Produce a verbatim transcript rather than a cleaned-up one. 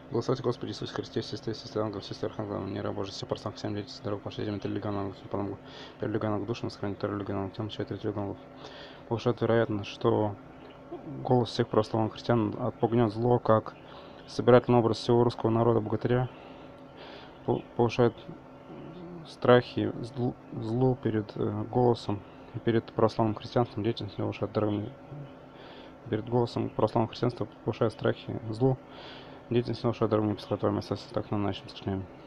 Благословите Господи Иисусе Христе, все сестры, сестры ангелов, сестер ангелов, мира Божий, все пространных всем дети, здоров, пошли земли, три легионов, по первый легионов душам, сохранить второй легионов тем, четыре третий легионов. Повышает вероятно, что голос всех православных христиан отпугнет зло, как собирательный образ всего русского народа богатыря, повышает страхи злу, злу перед э, голосом и перед православным христианством, деятельность повышает дорогами. Перед голосом православного христианства повышает страхи злу, деятельность повышает дорогами, пескотворами, так на нашем сочиняем.